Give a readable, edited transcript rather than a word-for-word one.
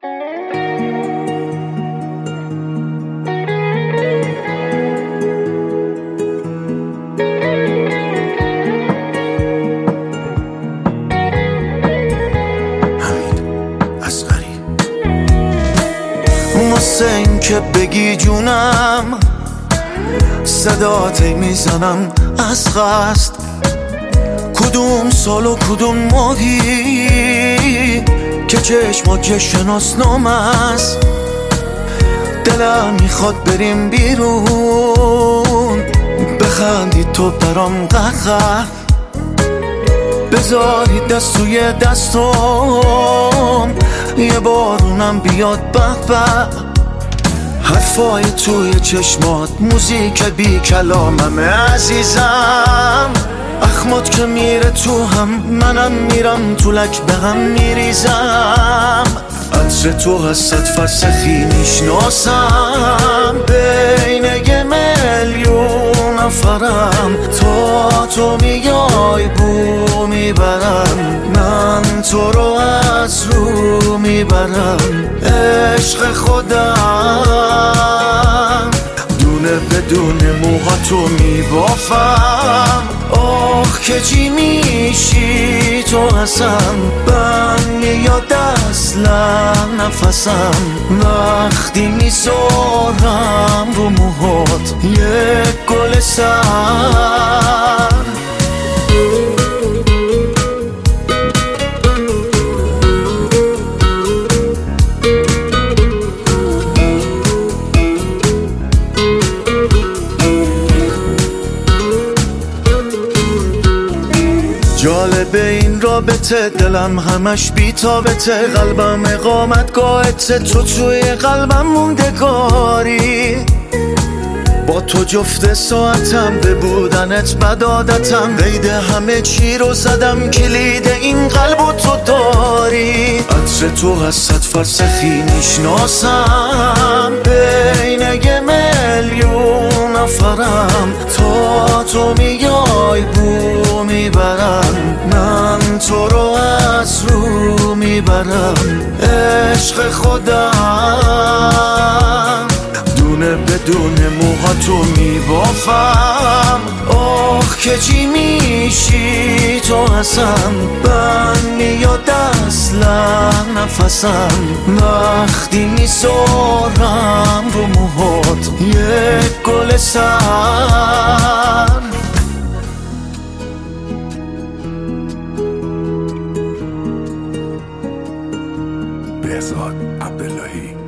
واسه این که بگی جونم صداتی میزنم از قصد، کدوم سال و کدوم ماهی که چشمات شناسنامه است. دلم میخواد بریم بیرون، بخندی تو برام قهقه، بذاری دست توی دستم، یه بارونم بیاد به حرفای توی چشمات موزیک بی کلاممه عزیزم. اخمات که میره تو هم، منم میرم تو لک به هم میریزم. عطر تو هست فرسخی میشناسم، بین یه میلیون نفرم، تا تو میای بو میبرم، من تو رو از رو میبرم. عشق خودم دونه بدون موهاتو میبافم. آخ که چی میشی تو هستم، من میاد اصلا نفسم وقتی میذارم رو موهات یک گل سر. جالبه این رابطه، دلم همش بی‌تابته، قلبم اقامتگاهته، تو توی قلبم موندگاری. با تو جفت ساعتم، به بودنت بد عادتم، قید همه چی رو زدم، کلید این قلب و تو داری. عطر تو هست فرسخی میشناسم، بین یه میلیون نفرم، تا تو میای بو میبرم، من تو رو از رو میبرم. عشق خودم دونه بدون موهاتو میبافم. آخ که چی میشی تو هستم، من میاد اصلا نفسم وقتی میذارم رو موهات یک گل سر. بهزاد عبداللهی